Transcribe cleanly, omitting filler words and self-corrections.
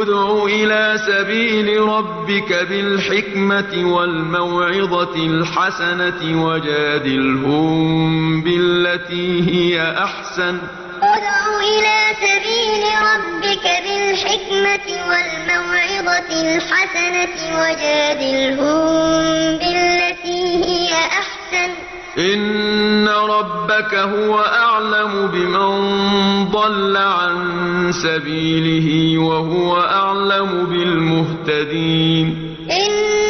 ادْعُ إِلَىٰ سَبِيلِ رَبِّكَ بِالْحِكْمَةِ وَالْمَوْعِظَةِ الْحَسَنَةِ وَجَادِلْهُم بِالَّتِي هِيَ أَحْسَنُ ۚ إِنَّ رَبَّكَ هُوَ أَعْلَمُ بِمَن ضَلَّ عَن سَبِيلِهِ وَهُوَ أَعْلَمُ بِالْمُهْتَدِينَ